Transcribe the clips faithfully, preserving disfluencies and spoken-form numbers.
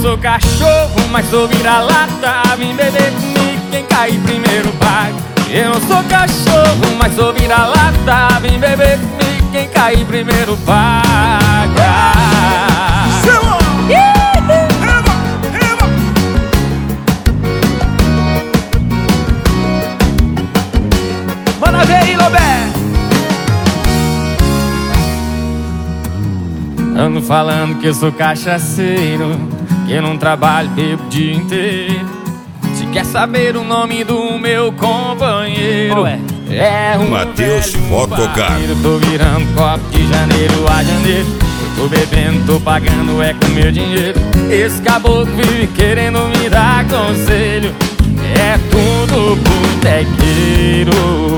sou cachorro, mas sou vira-lata. Vem beber comigo, quem cair primeiro paga. Eu não sou cachorro, mas sou vira-lata. Vem beber comigo, quem cair primeiro paga. Manda ver aí, Lobé. Ando falando que eu sou cachaceiro, que eu não trabalho, bebo o dia inteiro. Se quer saber o nome do meu companheiro, é, é um Matheus Fotocar. Tô virando copo de janeiro a janeiro. Eu tô bebendo, tô pagando, é com meu dinheiro. Esse caboclo vive querendo me dar conselho. É tudo botequeiro.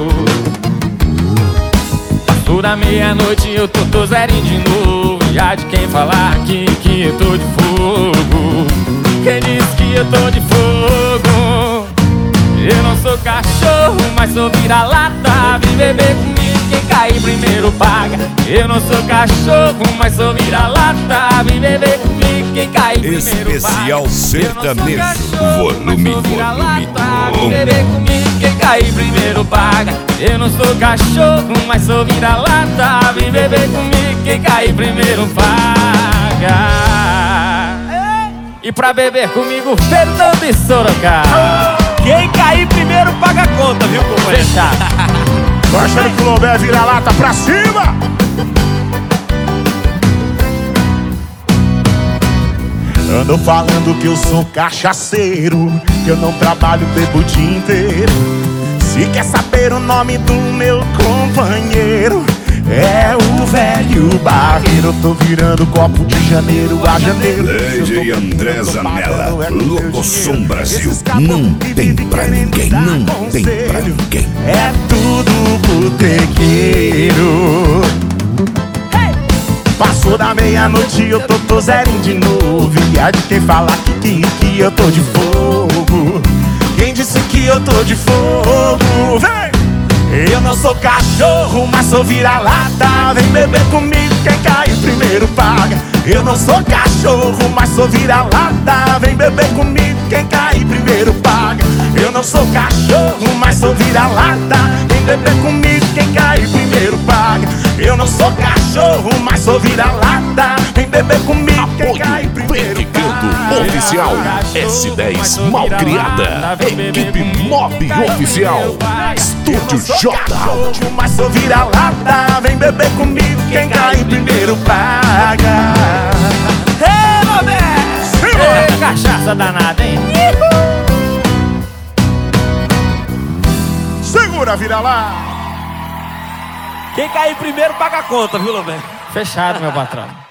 Passou da meia-noite, eu tô, tô zerinho de novo. E há de quem falar aqui que eu tô de fogo. Quem disse que eu tô de fogo? Eu não sou cachorro, mas sou vira-lata. Vem beber comigo, quem cair primeiro paga. Eu não sou cachorro, mas sou vira-lata. Vem beber comigo, quem cair primeiro paga. Especial sertanejo, volume, volume. Vem beber comigo, quem cair primeiro paga. Eu não sou cachorro, mas sou vira-lata. Vem beber comigo, quem cair primeiro paga. E pra beber comigo, Fernando e Sorocaba. Quem cair primeiro paga a conta, viu, companheiro? Fechado. Tô achando que o Lobé vira-lata pra cima. Ando falando que eu sou cachaceiro, que eu não trabalho, bebo o dia inteiro. Se quer saber o nome do meu companheiro, é o velho barreiro. Eu tô virando copo de janeiro a janeiro. D J André Zanella, Locosom Brasil. Não tem pra ninguém, não tem pra ninguém. É tudo botequeiro. Passou da meia-noite, eu tô, tô zerinho de novo. E há de quem falar que, que, que eu tô de fogo. Quem disse que eu tô de fogo? Vem! Eu não sou cachorro, mas sou vira-lata. Vem beber comigo, quem cair primeiro paga. Eu não sou cachorro, mas sou vira-lata. Vem beber comigo, quem cair primeiro paga. Eu não sou cachorro, mas sou vira-lata. Vem beber comigo, quem cair primeiro paga. Eu não sou cachorro, mas sou vira-lata. Vem beber comigo, quem cair primeiro paga. Oficial S dez Malcriada, equipe Mob Oficial, Estúdio J. Mas sou vira-lata, vem beber comigo, quem cair primeiro paga. Ei, Lobé! Ei, cachaça danada, hein? Segura, vira-lata. Quem cair primeiro paga a conta, viu, Lobé? Fechado, meu patrão.